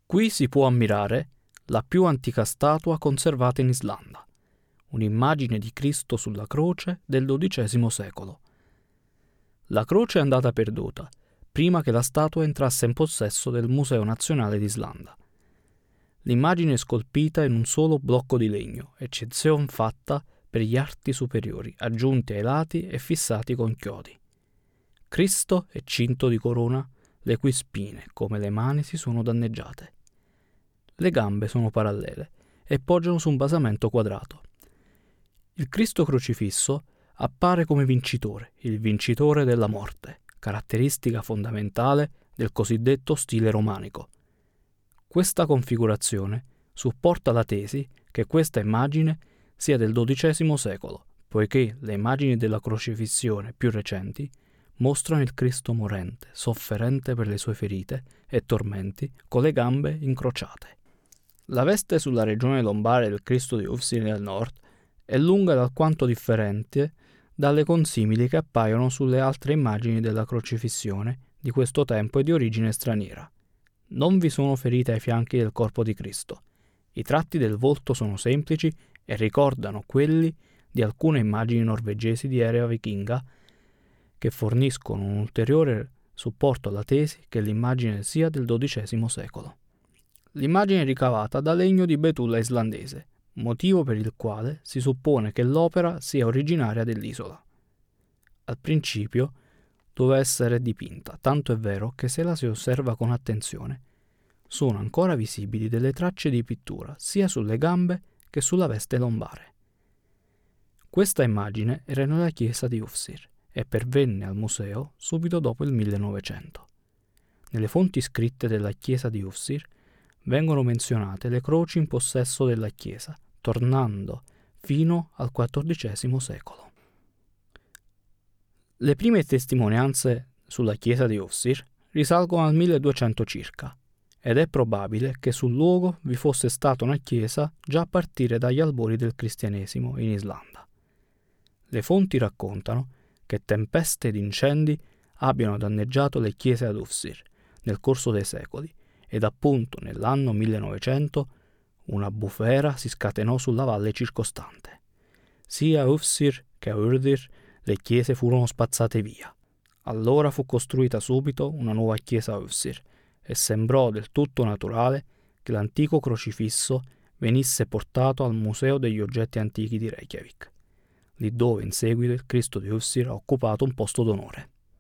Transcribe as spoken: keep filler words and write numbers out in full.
Qui si può ammirare la più antica statua conservata in Islanda, un'immagine di Cristo sulla croce del dodicesimo secolo. La croce è andata perduta prima che la statua entrasse in possesso del Museo Nazionale d'Islanda. L'immagine è scolpita in un solo blocco di legno, eccezion fatta per gli arti superiori, aggiunti ai lati e fissati con chiodi. Cristo è cinto di corona, le cui spine, come le mani, si sono danneggiate. Le gambe sono parallele e poggiano su un basamento quadrato. Il Cristo crocifisso appare come vincitore, il vincitore della morte, caratteristica fondamentale del cosiddetto stile romanico. Questa configurazione supporta la tesi che questa immagine sia del dodicesimo secolo, poiché le immagini della crocifissione più recenti mostrano il Cristo morente, sofferente per le sue ferite e tormenti, con le gambe incrociate. La veste sulla regione lombare del Cristo di Ufsir nel nord è lunga ed alquanto differente dalle consimili che appaiono sulle altre immagini della crocifissione di questo tempo e di origine straniera. Non vi sono ferite ai fianchi del corpo di Cristo. I tratti del volto sono semplici e ricordano quelli di alcune immagini norvegesi di era vichinga che forniscono un ulteriore supporto alla tesi che l'immagine sia del dodicesimo secolo. L'immagine è ricavata da legno di betulla islandese, motivo per il quale si suppone che l'opera sia originaria dell'isola. Al principio doveva essere dipinta, tanto è vero che se la si osserva con attenzione sono ancora visibili delle tracce di pittura sia sulle gambe che sulla veste lombare. Questa immagine era nella chiesa di Ufsir e pervenne al museo subito dopo il millenovecento. Nelle fonti scritte della chiesa di Ufsir vengono menzionate le croci in possesso della chiesa, tornando fino al quattordicesimo secolo. Le prime testimonianze sulla chiesa di Ufsir risalgono al milleduecento circa, ed è probabile che sul luogo vi fosse stata una chiesa già a partire dagli albori del cristianesimo in Islanda. Le fonti raccontano che tempeste ed incendi abbiano danneggiato le chiese ad Ufsir nel corso dei secoli, ed appunto nell'anno millenovecento una bufera si scatenò sulla valle circostante. Sia a Ufsir che a Urdir le chiese furono spazzate via. Allora fu costruita subito una nuova chiesa a Ufsir e sembrò del tutto naturale che l'antico crocifisso venisse portato al Museo degli Oggetti Antichi di Reykjavik, lì dove in seguito il Cristo di Ufsir ha occupato un posto d'onore.